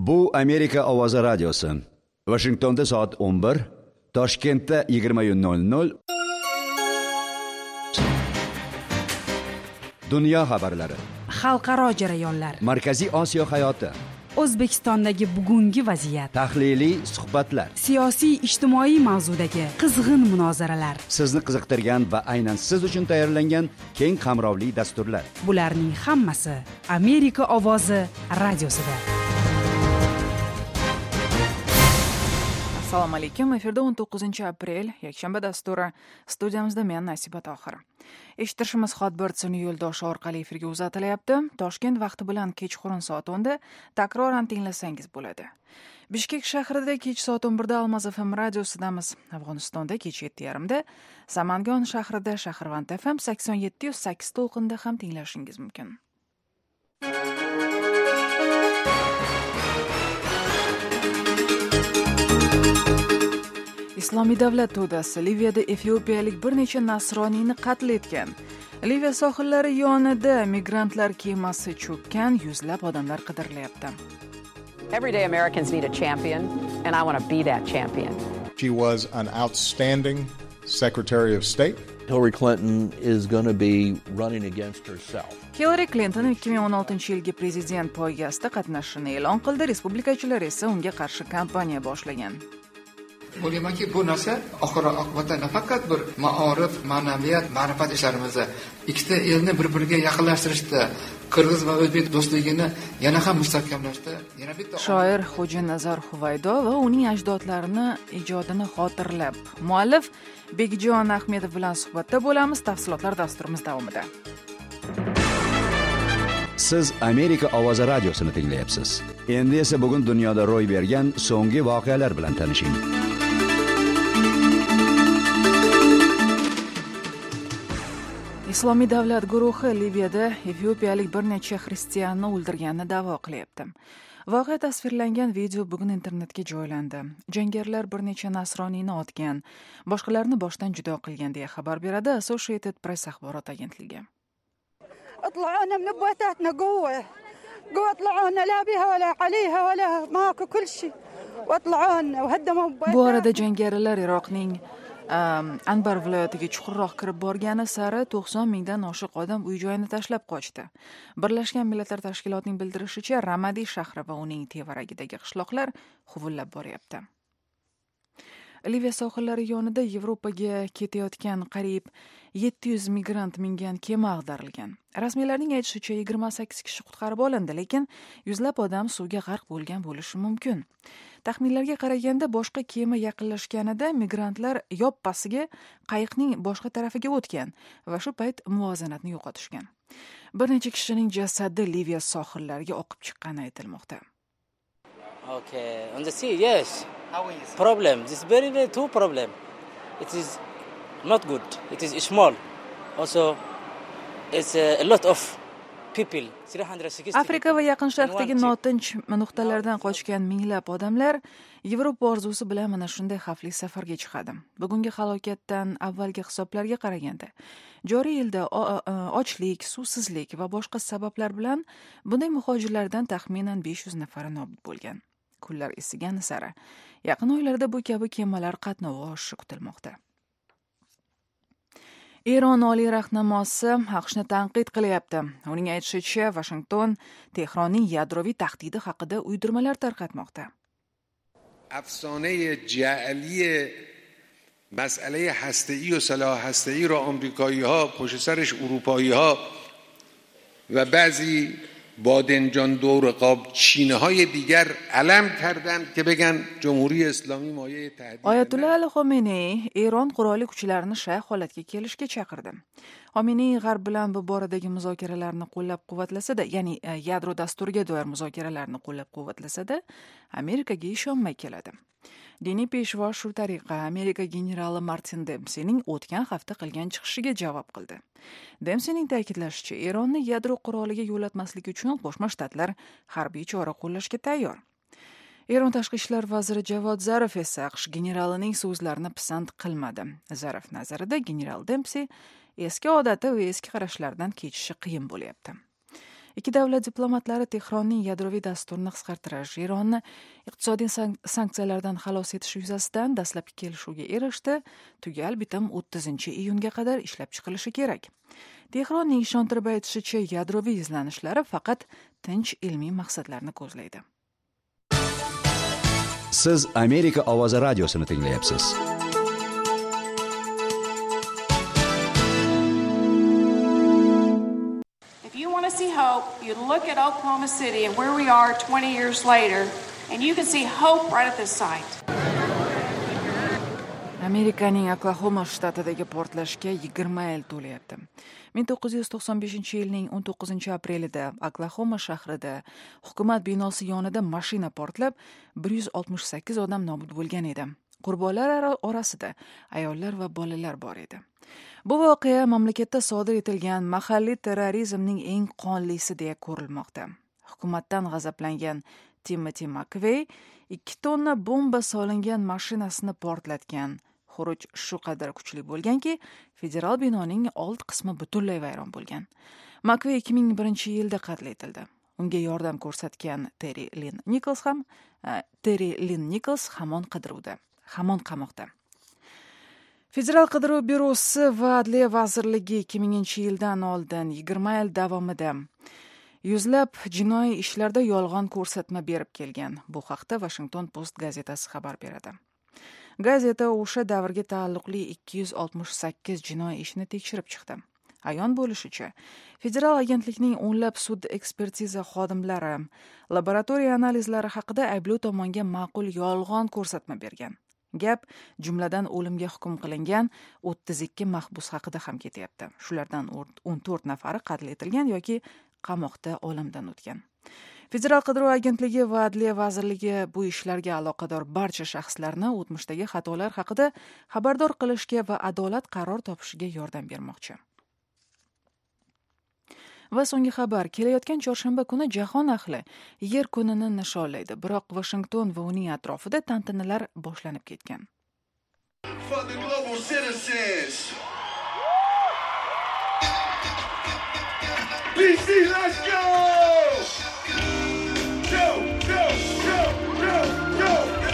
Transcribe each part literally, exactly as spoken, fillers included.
Bu Amerika ovozi radiosi. Washingtonda soat o'n bir, Toshkentda yigirma nol nol. Dunyo xabarlari. Xalqaro jarayonlar. Markaziy Osiyo hayoti. O'zbekistondagi bugungi vaziyat. Tahliliy suhbatlar. Siyosiy ijtimoiy mavzudagi qizg'in munozaralar. Sizni qiziqtirgan va aynan siz uchun tayyorlangan keng qamrovli dasturlar. Bularning hammasi Amerika ovozi radiosida. Assalomu alaykum. Efirda o'n to'qqizinchi aprel, yakshanba dasturi. Studiyamizda men Nasiba Tohir. Eshittirishimiz Hotbird sun'iy yo'ldoshi orqali efirga uzatilyapti. Toshkent vaqti bilan kechqurun soat o'nda takroran tinglasangiz bo'ladi. Bishkek shahrida kech soat o'n birda Almaz F M radiosidamiz. Afg'onistonda kech yetti yarimda, Samangon shahrida Shahrvand F M sakson yetti nuqta sakkiz to'lqinda ham tinglashingiz mumkin. Islomiy davlat to'dasi Liviyada efiopiyalik bir necha nasroniyni qatl etgan. Liviya sohillari yonida migrantlar kemasi cho'kkan, yuzlab odamlar qidirilyapti. Everyday Americans need a champion, and I want to be that champion. She was an outstanding Secretary of State. Hillary Clinton is going to be running against herself. Hillary Clinton ikki ming o'n oltinchi yilgi prezident poygasida qatnashishini e'lon qildi, respublikachilar esa unga qarshi kampaniya boshlagan. O'ylaymanki, bu narsa oxir oqibatda nafaqat bir maorif, ma'naviyat, ma'rifat ishlarimizda, ikkita elni bir-biriga yaqinlashtirishda, Qirg'iz va O'zbek do'stligini yana ham mustahkamlashda, yana bitta shoir Xo'janazar Huvaydo va uning ajdodlarini ijodini xotirlab, muallif Bekjon Ahmedov bilan suhbatda bo'lamiz. Tafsilotlar dasturimiz davomida. Siz Amerika ovozi radiosini tinglayapsiz. Endi esa bugun dunyoda ro'y bergan so'nggi voqealar bilan tanishing. Islomiy davlat guruhi Liviyada efiopiyalik bir necha xristianni o'ldirganini da'vo qilyapti. Voqea tasvirlangan video bugun internetga joylandi. Jangarilar bir necha nasroniyni otgan, boshqalarni boshdan judo qilgan deya xabar beradi Associated Press axborot agentligi. طلعونا من بيتاتنا قوة قوة طلعونا لا بها ولا عليها ولا ماكو كل شيء وطلعونا وهدموا بيتاتنا. Bu arada jangarilar Iroqning Anbar viloyatiga chuqurroq kirib borgani sari to'qson mingdan oshiq odam uy-joyini tashlab qochdi. Birlashgan Millatlar Tashkilotining bildirishicha, Ramadi shahri va uning tevaragidagi qishloqlar huvullab boryapti. Liviya sohillari yonida Yevropaga ketayotgan qariyb yetti yuz migrant mingan kema ag'darilgan. Rasmiylarning aytishicha yigirma sakkiz kishi qutqarib olindi, lekin yuzlab odam suvga g'arq bo'lgan bo'lishi mumkin. Taxminlarga qaraganda boshqa kema yaqinlashganida migrantlar yoppasiga qayiqning boshqa tarafiga o'tgan va shu payt muvozanatni yo'qotishgan. Bir necha kishining jasadi Liviya sohillariga oqib chiqqani aytilmoqda. Okay, on the sea, yes. How is it? Problem. This is very, very two problem. It is not good. It is small. Also, it's a, a lot of people. Afrika va Yaqin Sharqdagi notinch nuqtalardan qochgan minglab odamlar Yevropa orzusi bilan mana shunday xavfli safarga chiqadi. Bugungi halokatdan avvalgi hisoblarga qaraganda, joriy yilda ochlik, suvsizlik va boshqa sabablar bilan bunday muhojirlardan taxminan besh yuz nafari nobud bo'lgan. Kunlar isigani sari yaqin oylarda bu kabi kemalar qatnovi oshishi kutilmoqda. Eron oliy rahnamosi AQShni tanqid qilyapti. Uning aytishicha, Washington Tehronning yadroviy tahdidi haqida uydirmalar tarqatmoqda. افسانه جعلی مسئله هسته‌ای و سلاح هسته‌ای را آمریکایی‌ها پشت سرش اروپایی‌ها و بعضی بادنجان دور قاب چینه‌های دیگر علم کردند که بگن جمهوری اسلامی مایه تهدید. Oyatullah Ali Xomenei Eron qurolli kuchlarini shay holatga kelishga chaqirdi. Xomenei G'arb bilan bu boradagi muzokaralarni qo'llab-quvvatlasa-da, ya'ni yadro dasturiga doir muzokaralarni qo'llab-quvvatlasa-da, Amerikaga ishonmay keladi. Diniy peshvo shu tariqa Amerika generali Martin Dempseyning o'tgan hafta qilgan chiqishiga javob qildi. Dempseyning ta'kidlashicha, Eronni yadro quroliga yo'latmaslik uchun Qo'shma Shtatlar harbiy chora qo'llashga tayyor. Eron tashqi ishlar vaziri Javod Zarif esa AQSh generalining so'zlarini pisand qilmadi. Zarif nazarida general Dempsey eski odati va eski qarashlardan kechishi qiyin bo'lyapti. Ikki davlat diplomatlari Tehronning yadroviy dasturini qisqartirish, Ironni iqtisodiy sanksiyalardan xalos etish yuzasidan dastlabki kelishuvga erishdi. Tugal bitim o'ttizinchi iyunga qadar ishlab chiqilishi kerak. Tehronning ishontirib aytishicha, yadroviy izlanishlari faqat tinch ilmiy maqsadlarni ko'zlaydi. Siz Amerika ovozi radiosini tinglayapsiz. If you want to see hope, you look at Oklahoma City and where we are twenty years later, and you can see hope right at this site. Amerikaning Oklahoma shtatidagi portlashga yigirma yil to'layapti. ming to'qqiz yuz to'qson beshinchi yilning o'n to'qqizinchi aprelida Oklahoma shahrida hukumat binosi yonida mashina portlab, bir yuz oltmish sakkiz odam nobud bo'lgan edi. Qurbonlar orasida ayollar va bolalar bor edi. Bu voqea mamlakatda sodir etilgan mahalliy terrorizmning eng qonlisi deya ko'rilmoqda. Hukumatdan g'azablangan Timothy McVeigh ikki tonna bomba solingan mashinasini portlatgan. Xuruj shu qadar kuchli bo'lganki, federal binoning old qismi butunlay vayron bo'lgan. McVeigh ikki ming birinchi yilda qatl etildi. Unga yordam ko'rsatgan Terry Lynn Nichols ham Terry Lynn Nichols hamon qidiruvda, hamon qamoqda. Federal qidiruv byurosi va Adliya vazirligi ikki minginchi yildan oldin yigirma yil davomida yuzlab jinoiy ishlarda yolg'on ko'rsatma berib kelgan. Bu haqda Washington Post gazetasi xabar beradi. Gazeta o'sha davrga taalluqli ikki yuz oltmish sakkiz jinoiy ishni tekshirib chiqdi. Ayon bo'lishicha, federal agentlikning o'nlab sud ekspertiza xodimlari laboratoriya analizlari haqida ayblov tomonga ma'qul yolg'on ko'rsatma bergan. Gap jumladan o'limga hukm qilingan o'ttiz ikki mahbus haqida ham ketyapti. Shulardan o'n to'rt nafari qatl etilgan yoki qamoqda olamdan o'tgan. Federal qidiruv agentligi va Adliya vazirligi bu ishlarga aloqador barcha shaxslarni o'tmishdagi xatolar haqida xabardor qilishga va adolat qaror topishiga yordam bermoqchi. Va so'nggi xabar, kelayotgan chorshanba kuni jahon ahli yer kunini nishonlaydi, biroq Washington va uning atrofida tantanalar boshlanib ketgan. For the global citizens. B C, let's go! Go, go, go, go, go!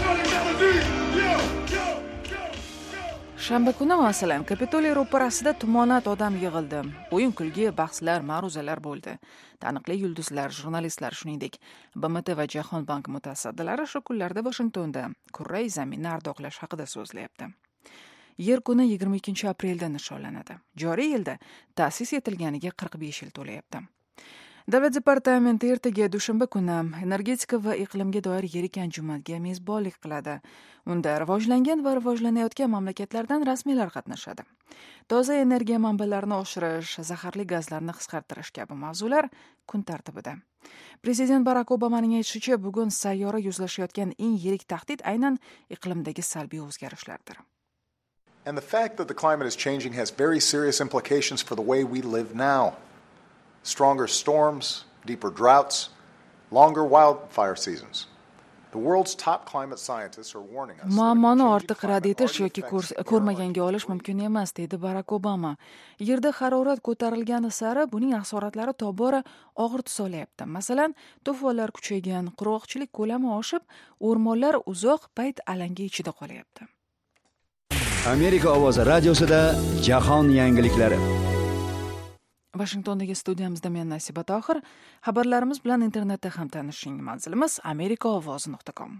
Shanba kuni masalan, Kapitoliy ro'parasida tumonat odam yig'ildi. O'yin-kulgi, bahslar, ma'ruzalar bo'ldi. Taniqli yulduzlar, jurnalistlar, shuningdek, B M T va Jahon banki mutasaddilari shu kunlarda Washingtonda kurrai zaminni ardoqlash haqida so'zlayapti. Yer kuni yigirma ikkinchi aprelda nishonlanadi. Joriy yilda ta'sis etilganiga qirq besh yil to'layapti. Davlat departamenti ertaga dushanba kuni energetika va iqlimga doir yirik anjumanga mezbonlik qiladi. Unda rivojlangan va rivojlanayotgan mamlakatlardan rasmiylar qatnashadi. Toza energiya manbalarini oshirish, zaharli gazlarni qisqartirish kabi mavzular kun tartibida. Prezident Barack Obamaning aytishicha, bugun sayyora yuzlashayotgan eng yirik tahdid aynan iqlimdagi salbiy o'zgarishlardir. And the fact that the climate is changing has very serious implications for the way we live now. Stronger storms, deeper droughts, longer wildfire seasons. The world's top climate scientists are warning us. Muammoni ortiq rad etish yoki ko'rmaganga olish mumkin emas, dedi Barack Obama. Yerda harorat ko'tarilgani sari buning asoratlari tobora og'ir tus olyapti. Masalan, to'fonlar kuchaygan, qurg'oqchilik ko'lami oshib, o'rmonlar uzoq payt alanga ichida qolyapti. Amerika ovozi radiosida jahon yangiliklari. Washingtondagi studiyamizda men Nasiba Tohir. Xabarlarimiz bilan internetda ham tanishing. Manzilimiz amerika ovozi nuqta com.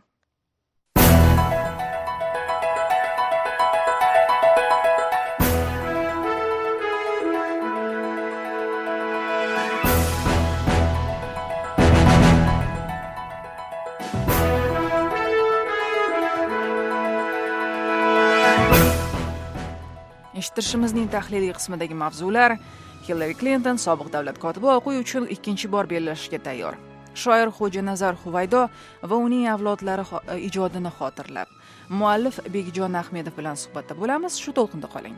Eshittirishimizning tahliliy qismidagi mavzular: Hillary Clinton sobiq davlat kotibi o'quv uchun ikkinchi bor bellashishga tayyor. Shoir Xo'janazar Huvaydo va uning avlodlari ijodini xotirlab. Muallif Bekjon Ahmedov bilan suhbatda bo'lamiz. Shu to'lqinda qoling.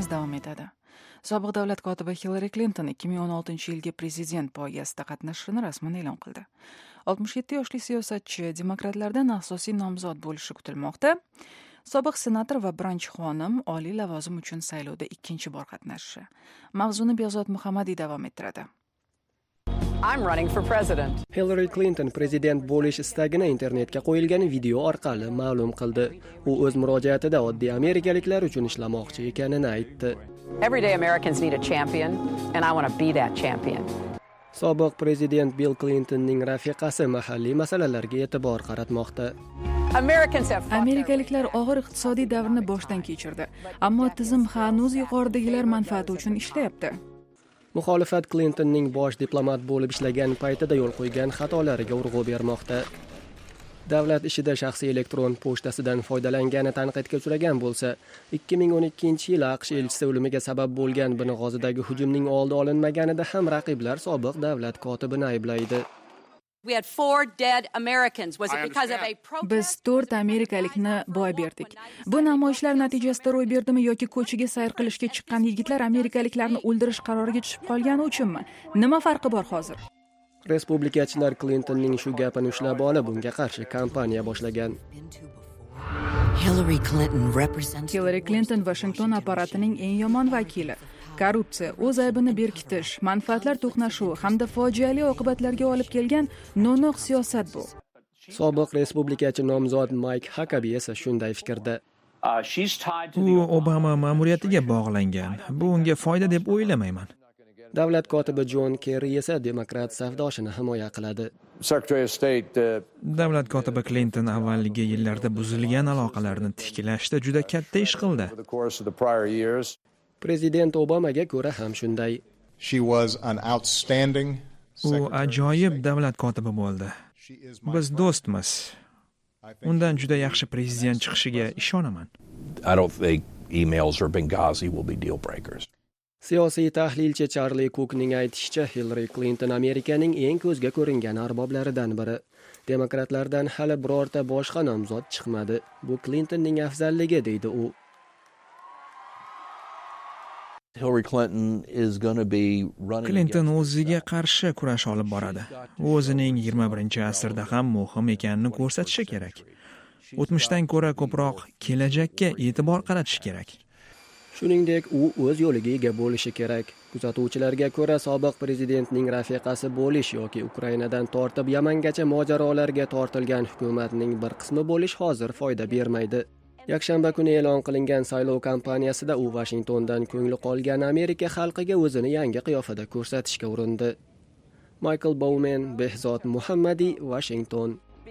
dasturimiz davom etadi. Sobiq davlat kotibi Hillary Clinton ikki ming o'n oltinchi yilgi prezident poygasida qatnashishini rasman e'lon qildi. oltmish yetti yoshli siyosatchi demokratlardan asosiy nomzod bo'lishi kutilmoqda. Sobiq senator va birinchi xonim oliy lavozim uchun saylovda ikkinchi bor qatnashishi. Mavzuni Behzod Muhammadiy davom ettiradi. I'm running for president. Hillary Clinton prezident bo'lish istagini internetga qo'yilgan video orqali ma'lum qildi. U o'z murojaatida oddiy amerikaliklar uchun ishlamoqchi ekanini aytdi. Everyday Americans need a champion, and I want to be that champion. Sobiq prezident Bill Clintonning rafiqasi mahalliy masalalarga e'tibor qaratmoqda. Amerikaliklar og'ir iqtisodiy davrni boshdan kechirdi, ammo tizim hanuz yuqoridagilar manfaati uchun ishlayapti. Muxolifat Clintonning bosh diplomat bo'lib ishlagan paytida yo'l qo'ygan xatolariga urg'u bermoqda. Davlat ishida shaxsiy elektron pochtasidan foydalangani tanqidga uchragan bo'lsa, ikki ming o'n ikkinchi yil AQSh elchisi o'limiga sabab bo'lgan Beng'ozidagi hujumning oldi olinmaganida ham raqiblar sobiq davlat kotibini ayblaydi. Biz to'rt amerikalikni boy berdik. Bu namoyishlar natijasida ro'y berdimi yoki ko'chaga sayr qilishga chiqqan yigitlar amerikaliklarni o'ldirish qaroriga tushib qolgani uchunmi? Nima farqi bor hozir? Respublikachilar Clintonning shu gapini ushlab olib, unga qarshi kampaniya boshlagan. Hillary Clinton represents Hillary Clinton Washington apparatining eng yomon vakili. Korrupsiya, o'z aybini berkitish, manfaatlar to'qnashuvi hamda fojiali oqibatlarga olib kelgan no'noq siyosat bu. Sobiq respublikachi nomzod Mike Huckabee esa shunday fikrda. U Obama ma'muriyatiga bog'langan. Bu unga foyda deb o'ylamayman. Davlat kotibi John Kerry esa demokrat safdoshini himoya qiladi. Davlat kotibi Clinton avvalgi yillarda buzilgan aloqalarni tiklashda juda katta ish qildi. Prezident Obamaga ko'ra ham shunday. She was an outstanding U ajoyib davlat kotibi bo'ldi. Biz do'stmiz. Undan juda yaxshi prezident chiqishiga ishonaman. I don't think emails or Benghazi will be deal breakers. Siyosiy tahlilchi Charlie Cookning aytishicha, Hillary Clinton Amerikaning eng ko'zga ko'ringan arboblaridan biri. Demokratlardan hali birorta boshqa nomzod chiqmadi. Bu Clintonning afzalligi deydi u. Hillary Clinton is going to be running Clinton o'ziga qarshi kurash olib boradi. U o'zining yigirma birinchi asrda ham muhim ekanini ko'rsatishi kerak. O'tmishdan ko'ra ko'proq kelajakka e'tibor qaratish kerak. Shuningdek, u o'z yo'liga ega bo'lishi kerak. Kuzatuvchilarga ko'ra, sobiq prezidentning rafiqasi bo'lish yoki Ukrainadan tortib Yamangacha mojarolarga tortilgan hukumatning bir qismi bo'lish hozir foyda bermaydi. Yakshanba kuni e'lon qilingan saylov kampaniyasida u Washingtondan ko'ngli qolgan Amerika xalqiga o'zini yangi qiyofada ko'rsatishga urindi. Michael Bowman, Behzod Muhammadiy, Washington.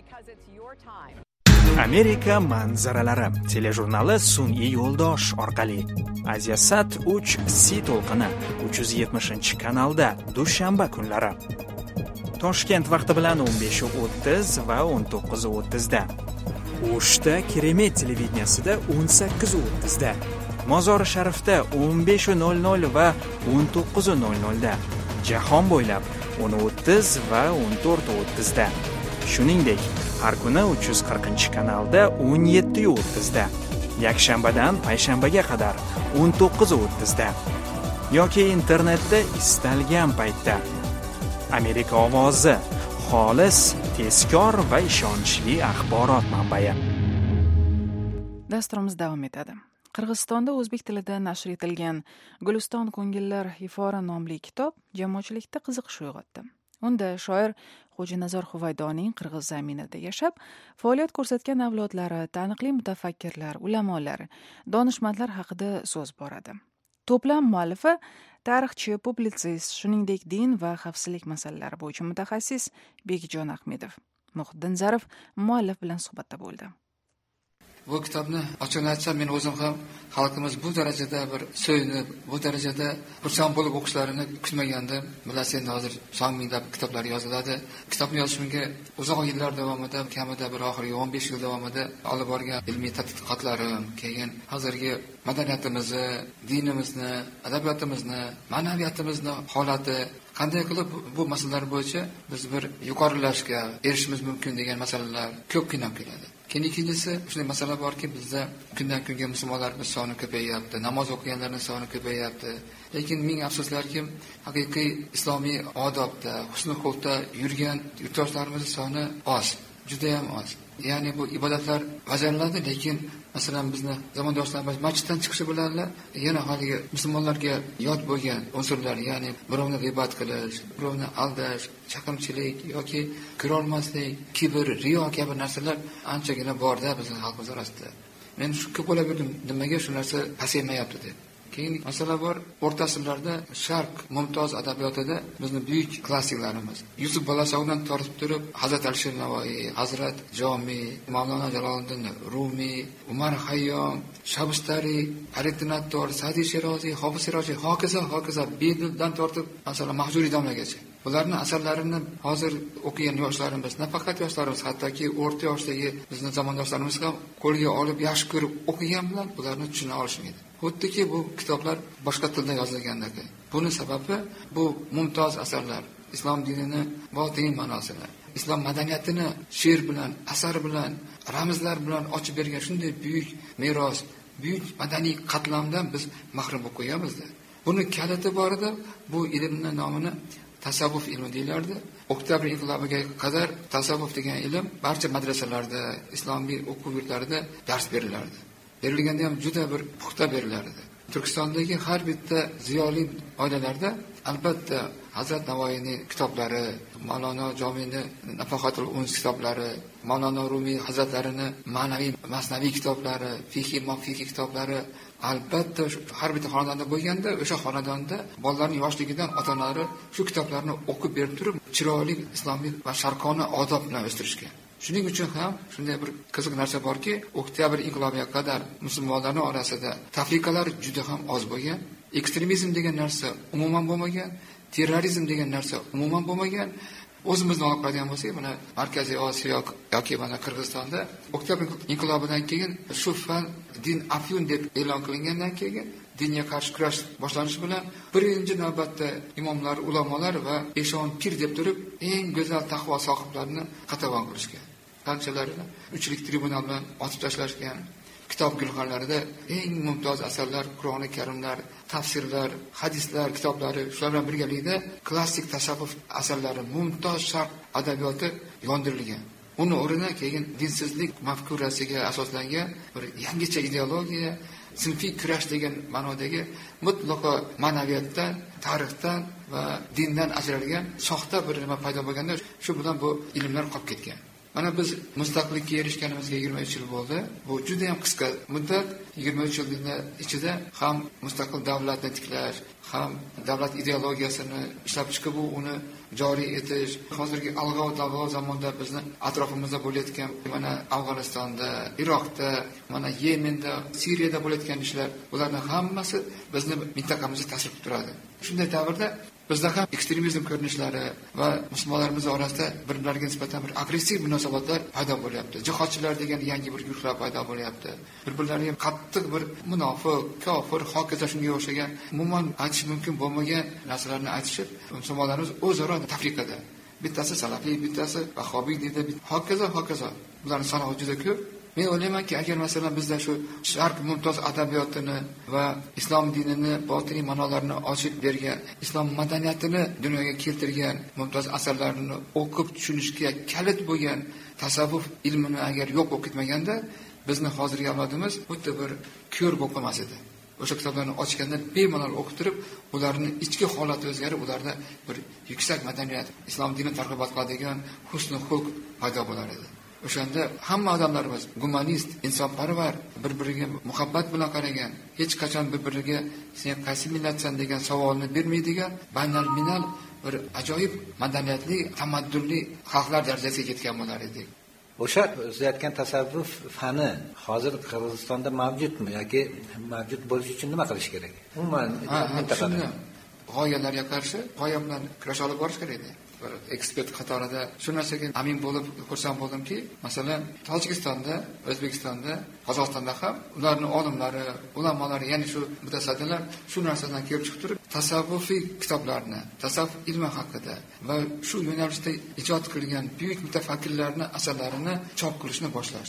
Amerika manzaralari telejurnali sun'iy yo'ldosh orqali Asiasat uch C to'lqini uch yuz yetmishinchi kanalda dushanba kunlari. Toshkent vaqti bilan o'n besh o'ttiz va o'n to'qqiz o'ttiz da. O'shda Keremet televideniyasida o'n sakkiz o'ttiz da. Mozori Sharifda o'n besh nol nol va o'n to'qqiz nol nol da. Jahon bo'ylab o'n o'ttiz va o'n to'rt o'ttiz da. Shuningdek, har kuni uch yuz qirqinchi kanalda o'n yetti o'ttiz da. Yakshanbadan payshanbaga qadar o'n to'qqiz o'ttiz da. Yoki internetda istalgan paytda. Amerika ovozi, xolis, tezkor va ishonchli axborot manbai. Dasturimiz davom etadi. Qirg'izistonda o'zbek tilida nashr etilgan Guliston ko'ngillar ifora nomli kitob jamoatchilikda qiziqish uyg'otdi. Unda shoir Xo'janazar Huvaydoning qirg'iz zaminida yashab, faoliyat ko'rsatgan avlodlari, taniqli mutafakkirlar, ulamolar, donishmandlar haqida so'z boradi. To'plam muallifi tarixchi, publitsist, shuningdek din va xavfsizlik masalalari bo'yicha mutaxassis Bekjon Ahmedov. Muhiddin Zarif muallif bilan suhbatda bo'ldi. Bu kitobni ochig'ini aytsam, men o'zim ham xalqimiz bu darajada bir so'yinib, bu darajada xursand bo'lib o'qishlarini kutmagandim. Bilasiz, endi hozir son minglab kitoblar yoziladi. Kitobni yozishimga uzoq yillar davomida, kamida bir oxirgi o'n besh yil davomida olib borgan ilmiy tadqiqotlarim, keyin hozirgi madaniyatimizni, dinimizni, adabiyotimizni, ma'naviyatimizni holati qanday qilib bu masalalar bo'yicha biz bir yuqorilashga erishishimiz mumkin degan masalalar ko'p qiynab keladi. Keyin ikkinchisi shunday masala borki, bizda kundan kunga musulmonlarning soni ko'payyapti, namoz o'qiganlarning soni ko'payyapti. Lekin ming afsuslarki, haqiqiy islomiy odobda, husnul xulqda yurgan yurtdoshlarimiz soni oz, juda ham oz. Ya'ni bu ibodatlar bajariladi, lekin masalan bizni zamondoshlarimiz masjiddan chiqishi bilan yana haliga musulmonlarga yod bo'lgan unsurlar, ya'ni birovni g'iybat qilish, birovni aldash, chaqimchilik yoki ko'rolmaslik, kibr, riyo kabi narsalar anchagina borda bizning xalqimiz orasida. Men shu ko'p o'ylab yurdim, nimaga shu narsa pasaymayapti deb. Keyin masala bor, o'rta asrlarda Sharq mumtoz adabiyotida bizni buyuk klassiklarimiz Yusuf Balasovdan tortib turib, Hazrat Alisher Navoiy, Hazrat Jomi, Mavlono Jaloliddin Rumi, Umar Hayyom, Shabustari, Fariddin Attor, Sa'di Shiroziy, Hofiz Shiroziy, hokazo hokazo Bedildan tortib, masalan Mahjuriy domlagacha. Bularning asarlarini hozir o'qigan yoshlarimiz, nafaqat yoshlarimiz, hattoki o'rta yoshdagi bizning zamondoshlarimiz ham qo'lga olib yaxshi ko'rib o'qigan bilan bularni tushuna olishmaydi. Xuddiki bu kitoblar boshqa tilda yozilgandek. Buni sababi bu mumtoz asarlar, islom dinini botiniy ma'nosini, islom madaniyatini she'r bilan, asar bilan, ramzlar bilan ochib bergan shunday buyuk meros, buyuk madaniy qatlamdan biz mahrum bo'lib qo'yganmiz-da. Buni kaliti borida bu ilmning nomini tasavvuf ilmi deylardi. Oktyabr inqilobiga qadar tasavvuf degan ilm barcha madrasalarda, islomiy o'quv yurtlarida dars berilardi. Berilganda ham juda bir puxta berilardi. Turkistondagi har bitta ziyoli oilalarda albatta Hazrat Navoiyning kitoblari, Mavlono Jomiyning Nafaqatul Uns kitoblari, Mavlono Rumiy hazratlarining ma'naviy masnaviy kitoblari, fiqh mafiqiy kitoblari albatta har bitta xonadonda bo'lganda, o'sha xonadonda bolalarning yoshligidan ota-onalari shu kitoblarni o'qib berib turib, chiroyli islomiy va sharqona odob bilan o'stirishgan. Shuning uchun ham shunday bir qiziq narsa borki, oktyabr inqilobiga qadar musulmonlarning orasida tafriqalar juda ham oz bo'lgan, ekstremizm degan narsa umuman bo'lmagan, terrorizm degan narsa umuman bo'lmagan. O'zimizni olib qaraydigan bo'lsak, mana Markaziy Osiyo yoki mana Qirg'izistonda oktyabr inqilobidan keyin shu fan din afyun deb e'lon qilingandan keyin dinga qarshi kurash boshlanishi bilan birinchi navbatda imomlar, ulamolar va eshon pir deb turib, eng go'zal taqvo sohiblarini qatag'on qilishgan. Qanchalarini uchlik tribunal bilan otib tashlashgan. Kitob gulxonlarida eng mumtoz asarlar, Qur'oni Karimlar, tafsirlar, hadislar kitoblari, shular bilan birgalikda klassik tasavvuf asarlari, mumtoz sharq adabiyoti yondirilgan. Uni o'rnida keyin dinsizlik mafkurasiga asoslangan bir yangicha ideologiya, sinfiy kurash degan ma'nodagi mutlaqo ma'naviyatdan, tarixdan va dindan ajralgan soxta bir nima paydo bo'lganda, shu bilan bu ilmlar qolib ketgan. Mana biz mustaqillikka erishganimizga yigirma uch yil bo'ldi. Bu juda ham qisqa muddat. yigirma uch yilning ichida ham mustaqil davlatni tiklash, ham davlat ideologiyasini ishlab chiqib uni joriy etish, hozirgi alg'ov-dalg'ov zamonda bizni atrofimizda bo'layotgan mana Afg'onistonda, Iroqda, mana Yemenda, Suriyada bo'layotgan ishlar, ularning hammasi bizni mintaqamizga ta'sir qilib turadi. Shunday davrda bizda ham ekstremizm ko'rinishlari va musulmonlarimiz orasida bir-birlariga nisbatan bir agressiv munosabatlar paydo bo'lyapti. Jihodchilar degan yangi bir guruhlar paydo bo'lyapti. Bir-birlariga qattiq bir munofiq, kofir, hokazo shunga o'xshagan umuman aytish mumkin bo'lmagan narsalarni aytishib, musulmonlarimiz o'zaro tafriqada. Bittasi salafiy, bittasi vahobiy deydi, hokazo hokazo. Bularning soni juda ko'p. Men o'ylaymanki, agar masalan bizda shu sharq mumtoz adabiyotini va islom dinini botiniy ma'nolarini ochib bergan, islom madaniyatini dunyoga keltirgan mumtoz asarlarini o'qib tushunishga kalit bo'lgan tasavvuf ilmini agar yo'q bo'lib ketmaganda, bizni hozirgi avlodimiz xuddi bir ko'r bo'lib qolmas edi. O'sha kitoblarni ochganda bemalol o'qib turib, ularning ichki holati o'zgarib, ularda bir yuksak madaniyat, islom dinini targ'ibot qiladigan husn xulq paydo bo'lar edi. O'shanda hamma odamlarimiz gumanist, insonparvar, bir-biriga muhabbat bilan qaragan, hech qachon bir-biriga sen qaysi millatsan degan savolni bermaydigan, baynal minal bir ajoyib madaniyatli, tamaddunli xalqlar darajasiga yetgan bo'lar edik. O'sha o'zayotgan tasavvuf fani hozir Qirg'izistonda mavjudmi yoki mavjud bo'lish uchun nima qilish kerak? Umuman mintaqada g'oyalarga qarshi g'oya bilan kurash olib borish kerak edi. Ekspert qatorida shu narsaga amin bo'lib xursand bo'ldimki, masalan, Tojikistonda, O'zbekistonda, Qozog'istonda ham ularning olimlari, ulamolari, ya'ni shu mutasaddilar shu narsadan kelib chiqib turib, tasavvufiy kitoblarni, tasavvuf ilmi haqida va shu yo'nalishda ijod qilgan buyuk mutafakkirlarning asarlarini chop qilishni boshlashdi.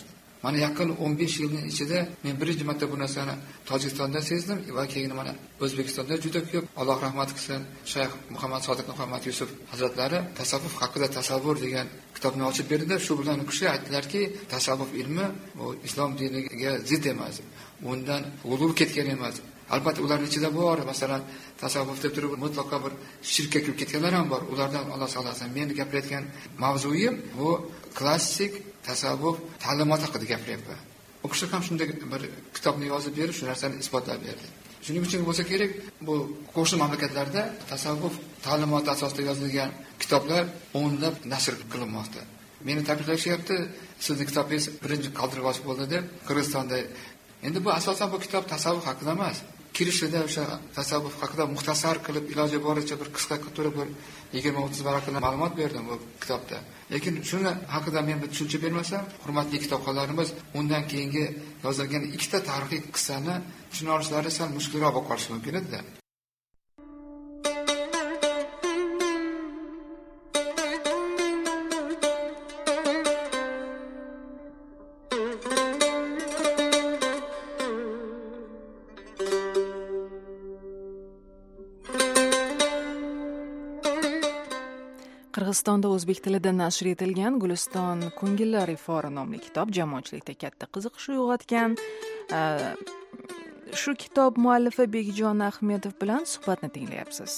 mana yaqin o'n besh yilning ichida men birinchi marta bu narsani Tojikistonda sezdim va keyin mana O'zbekistonda juda ko'p, Alloh rahmat qilsin, Shayx Muhammad Sodiq Muhammad Yusuf hazratlari tasavvuf haqida tasavvur degan kitobni ochib berdi. Shu bilan o'qishga aytdilarki, tasavvuf ilmi bu islom diniga zid emas, undan g'ulur ketgan emas. Albatta ularning ichida bor, masalan, tasavvuf deb turib mutlaqo bir shirkka kirib ketganlar ham bor. Ulardan Alloh saqlasin. Men gapirayotgan mavzuyim bu klassik tasavvuf ta'limot haqida gapiryapman. O'qishga ham shunday bir kitobni yozib berib, shu narsani isbotlab berdi. Shuning uchun bo'lsa kerak, bu qo'shni mamlakatlarda tasavvuf ta'limoti asosida yozilgan kitoblar o'nlab nashr qilinmoqda. Meni tabriklashyapti, sizning kitobingiz birinchi qaldirg'och bo'ldi deb Qirg'izistonda. Endi bu asosan bu kitob tasavvuf haqida emas. Kirishida o'sha tasavvuf haqida muxtasar qilib, iloji boricha bir qisqa turib bir yigirma o'ttiz varaqli ma'lumot berdim bu kitobda. Lekin shuni haqida men bir tushuncha bermasam, hurmatli kitobxonlarimiz undan keyingi yozilgan ikkita tarixiy qissani tushuna olishlari sal mushkulroq bo'lib qolishi mumkin edi. Qirg'izistonda o'zbek tilida nashr etilgan Guliston ko'ngillar ifori nomli kitob jamoatchilikda katta qiziqish uyg'otgan. Shu kitob muallifi Bekjon Ahmedov bilan suhbatni tinglayapsiz.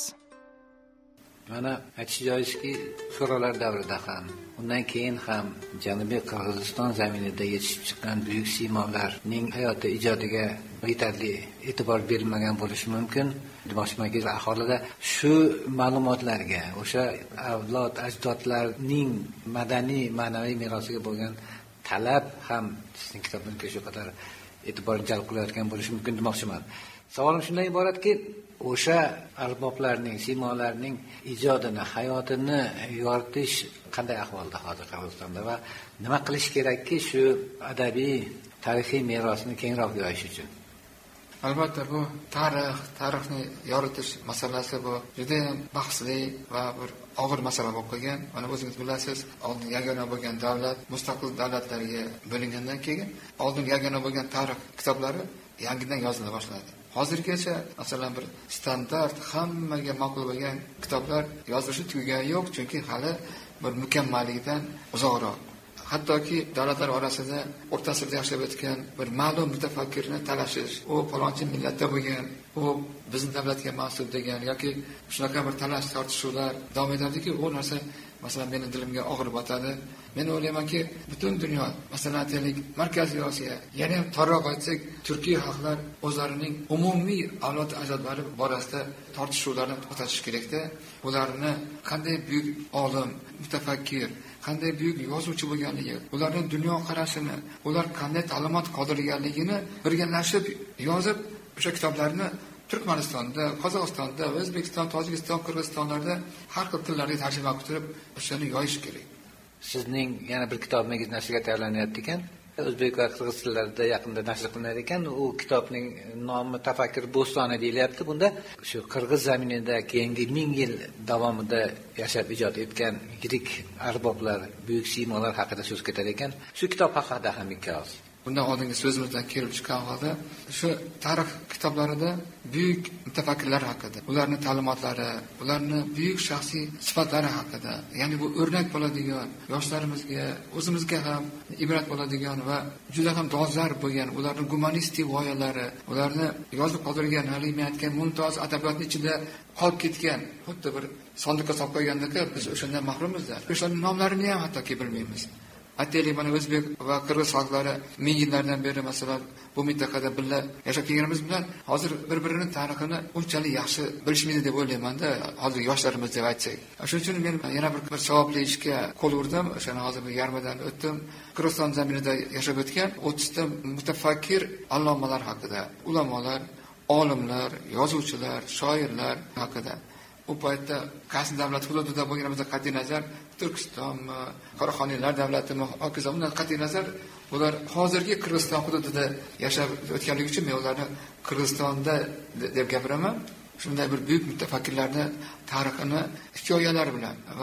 Mana aytish joizki, so'rovlar davrida ham, undan keyin ham Janubiy Qirg'iziston zaminida yetishib chiqqan buyuk siymolarning hayoti ijodiga yetarli e'tibor berilmagan bo'lishi mumkin. Demoqchimanki, aholida shu ma'lumotlarga, o'sha avlod ajdodlarning madaniy, ma'naviy merosiga bo'lgan talab ham sizning kitobingizga shu qadar e'tibor jalb qilayotgan bo'lishi mumkin demoqchiman. Savolim shundan iboratki, o'sha arboblarning, siymolarning ijodini, hayotini yoritish qanday ahvolda hozir Qirg'izistonda va nima qilish kerakki shu adabiy, tarixiy merosni kengroq yoyish uchun? Albatta bu tarix, tarixni yoritish masalasi bu juda ham bahsli va bir og'ir masala bo'lib qolgan. Mana o'zingiz bilasiz, oldin yagona bo'lgan davlat mustaqil davlatlarga bo'lingandan keyin oldin yagona bo'lgan tarix kitoblari yangidan yozila boshladi. Hozirgacha masalan bir standart hammaga ma'qul bo'lgan kitoblar yozilishi tugagani yo'q, chunki hali bir mukammallikdan uzoqroq. Hattoki davlatlar orasida o'rta asrda yashab o'tgan bir ma'lum mutafakkirni talashish, u falonchi millatda bo'lgan, u bizning davlatga mas'ul degan yoki shunaqa bir talash tortishuvlar davom etadiki, u narsa masalan mening dilimga og'ir botadi. Men o'ylaymanki, butun dunyo, masalan aytaylik, Markaziy Osiyo, yana ham torroq aytsak, Turkiya xalqlar o'zlarining umumiy avlod ajdodlari borasida tortishuvlarni to'xtatish kerakda. Ularni qanday buyuk olim, mutafakkir, qanday buyuk yozuvchi bo'lganligi, ularning dunyo qarashini, ular qanday ta'limot qodirligini birgalashib yozib, o'sha kitoblarni Turkmanistonda, Qozog'istonda, O'zbekiston, Tojikiston, Qirg'izistonlarda har xil tillarga tarjima qilib, o'shani yoyish kerak. Sizning yana bir kitobingiz nashrga tayyorlanyapti ekan. O'zbek va qirg'iz tillarida yaqinda nashr qilinar ekan. U kitobning nomi Tafakkur bo'stoni deyilyapti. Bunda shu qirg'iz zaminida keyingi ming yil davomida yashab ijod etgan yirik arboblar, buyuk siymolar haqida so'z ketar ekan. Shu kitob haqida ham ikki oz. Bundan oldingi so'zimizdan kelib chiqqan holda shu tarix kitoblarida buyuk mutafakkirlar haqida, ularning ta'limotlari, ularning buyuk shaxsiy sifatlari haqida, ya'ni bu o'rnak bo'ladigan, yoshlarimizga, o'zimizga ham ibrat bo'ladigan va juda ham dolzarb bo'lgan, ularning gumanistik g'oyalari, ularni yozib qoldirgan, hali men aytgan mumtoz adabiyotning ichida qolib ketgan, xuddi bir sondiqqa solib qo'ygandek biz o'shandan mahrummiz. O'shaning nomlarini ham hattoki bilmaymiz. Aytaylik, mana o'zbek va qirg'iz xalqlari ming yillardan beri masalan bu mintaqada birga yashab kelganimiz bilan hozir bir-birining tarixini unchalik yaxshi bilishmaydi deb o'ylayman-da, hozir yoshlarimiz deb aytsak. Shuning uchun men yana bir bir savobli ishga qo'l urdim. O'shani hozir yarmidan o'tdim. Qirg'iziston zaminida yashab o'tgan o'ttizta mutafakkir allomalar haqida, ulamolar, olimlar, yozuvchilar, shoirlar haqida. U paytda qaysi davlat hududida bo'lganimizda qat'iy nazar Turkistonmi, Qoraqoniylar davlatimi, hokazo undan qat'iy nazar ular hozirgi Qirg'iziston hududida yashab o'tganligi uchun men ularni Qirg'izistonda deb gapiraman. Shunday bir buyuk mutafakkirlarni tarixini hikoyalar bilan va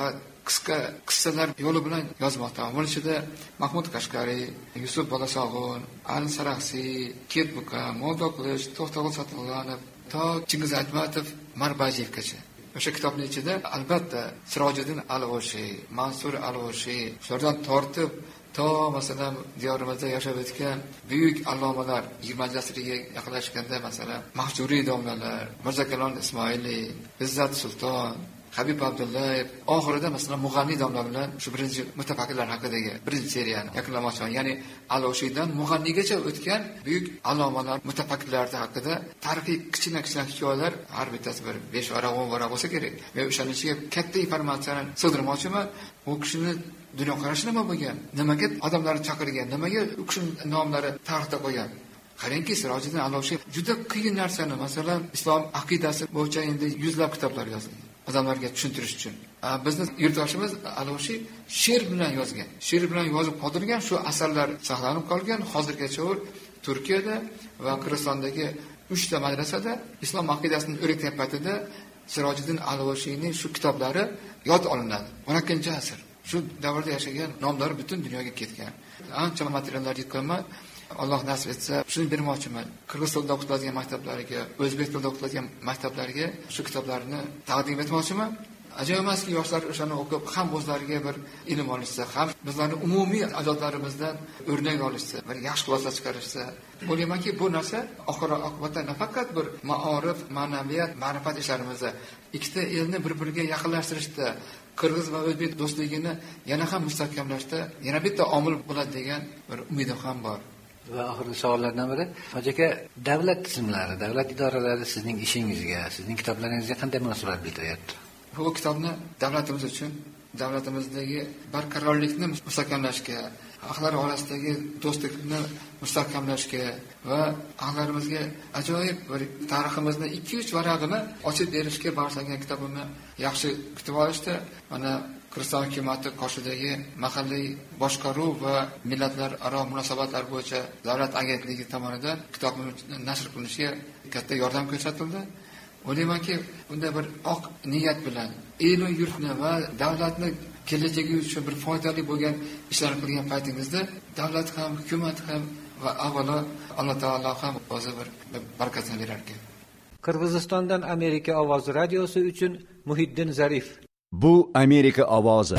qisqa qissalar yo'li bilan yozmoqda. Buning ichida Mahmud Qashqariy, Yusuf Bolasog'un, Ali Saraxsiy, Ketbuka, Moldoqlish, To'xtag'ul Sotg'ulonov, to Chingiz Aytmatov, Marbajevgacha. O'sha kitobning ichida albatta Sirojiddin Al-G'oshiy, Mansur Al-G'oshiy, shulardan tortib to masalan diyorimizda yashab o'tgan buyuk allomalar yigirmanchi asrga yaqinlashganda masalan Mahjuriy domlalar, Mirzakalon Ismoiliy, Izzat Sulton, Habib Abdullayev, oxirida masalan Mug'anniy domla bilan shu birinchi mutafakkirlar haqidagi birinchi seriyani yakunlamoqchiman. Ya'ni Al-G'oshiydan Mug'anniygacha o'tgan buyuk allomalar, mutafakkirlar haqida tarixiy kichkina-kichkina hikoyalar har bittasi bir besh varaq, o'n varaq bo'lsa kerak. Men o'shaning ichiga katta informatsiyani sig'dirmoqchiman. U kishini dunyoqarashi nima bo'lgan? Nimaga odamlarni chaqirgan? Nimaga u kishining nomlari tarixda qolgan? Qarangki, Sirojiddin Al-G'oshiy juda qiyin narsani, masalan, islom aqidasi bo'yicha endi yuzlab kitoblar yozgan. Odamlarga tushuntirish uchun. Bizning yurtdoshimiz Al-G'oshiy she'r bilan yozgan. She'r bilan yozib qoldirgan shu asarlar saqlanib qolgan. Hozirgacha u Turkiyada va Qirg'izistondagi uchta madrasada islom aqidasining o'rgatgan paytida Sirojiddin Al-G'oshiyning shu kitoblari yod olinadi. o'n ikkinchi asr. Shu davrda yashagan nomlar butun dunyoga ketgan. Ancha materiallar yetganman. Alloh nasib etsa, shuni bermoqchiman. Qirg'iz tilida o'qitiladigan maktablarga, o'zbek tilida o'qitiladigan maktablarga shu kitoblarni taqdim etmoqchiman. Ajoyib emaski, yoshlar o'shani o'qib, ham o'zlariga bir ilm olishsa, ham bizlarning umumiy ajdodlarimizdan o'rnak olishsa, bir yaxshi xulosa chiqarishsa, bo'lamanki, bu narsa oxiri oqibatda nafaqat bir maorif, ma'naviyat, ma'rifat ishlarimizda, ikkita elni bir-biriga yaqinlashtirishda, Qirg'iz va o'zbek do'stligini yana ham mustahkamlashda yana bitta omil bo'ladi degan bir umidim ham bor. Va oxirgi savollardan biri, Hoji aka, davlat tizimlari, davlat idoralari sizning ishingizga, sizning kitoblaringizga qanday munosabat bildiryapti? Bu kitobni davlatimiz uchun, davlatimizdagi barqarorlikni mustahkamlashga, xalqlar orasidagi do'stlikni mustahkamlashga va xalqlarimizga ajoyib bir tariximizni ikki uch varag'ini ochib berishga bag'ishlangan kitobimni yaxshi kutib olishdi. Mana Qirg'iziston hukumati qoshidagi mahalliy boshqaruv va millatlararo munosabatlar bo'yicha davlat agentligi tomonidan kitobim nashr qilinishiga katta yordam ko'rsatildi. O'ylaymanki, bunda bir oq niyat bilan el va yurtni va davlatni kelajagi uchun bir foydali bo'lgan ishlar qilgan paytingizda davlat ham, hukumat ham va avvalo Alloh taolo ham o'zi bir barakatini berar ekan. Qirg'izistondan Amerika ovozi radiosi uchun Muhiddin Zarif. Bu Amerika ovozi.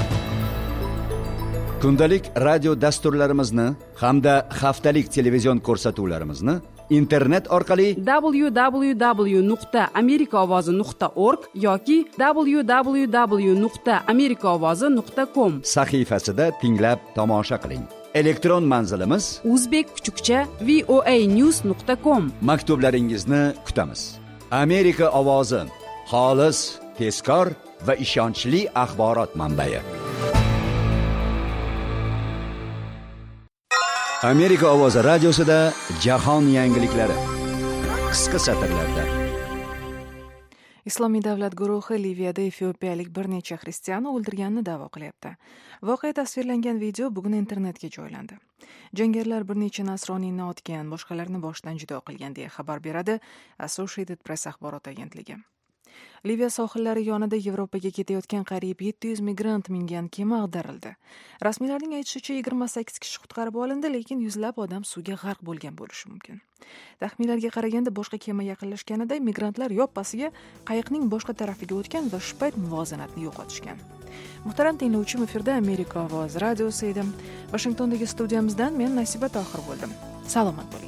Kundalik radio dasturlarimizni hamda haftalik televizion ko'rsatuvlarimizni internet orqali w w w nuqta amerika ovozi nuqta org yoki w w w nuqta amerika ovozi nuqta com sahifasida tinglab tomosha qiling. Elektron manzilimiz uzbek kuchukcha voa news nuqta com. Maktublaringizni kutamiz. Amerika ovozi, xolis, tezkor va ishonchli axborot manbai. Amerika ovozi radiosida jahon yangiliklari qisqa satrlarda. Islomiy davlat guruhi Liviyada efiopiyalik bir necha xristianni o'ldirganini da'vo qilyapti. Voqea tasvirlangan video bugun internetga joylandi. Jangarilar bir necha nasroniyni otgan, boshqalarni boshdan judo qilgan deya xabar beradi Associated Press axborot agentligi. Liviya sohillari yonida Yevropaga ketayotgan qariyb yetti yuz migrant mingan kema ag'darildi. Rasmiylarning aytishicha yigirma sakkiz kishi qutqarib olindi, lekin yuzlab odam suvga g'arq bo'lgan bo'lishi mumkin. Taxminlarga qaraganda boshqa kema yaqinlashganida migrantlar yoppasiga qayiqning boshqa tarafiga o'tgan va shu payt muvozanatni yo'qotishgan. Muhtaram tinglovchi, efirda Amerika ovozi radiosi edi. Washingtondagi studiyamizdan men Nasiba Tohir bo'ldim. Salomat bo'ling.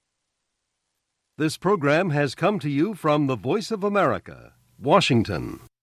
This program has come to you from the Voice of America, Washington.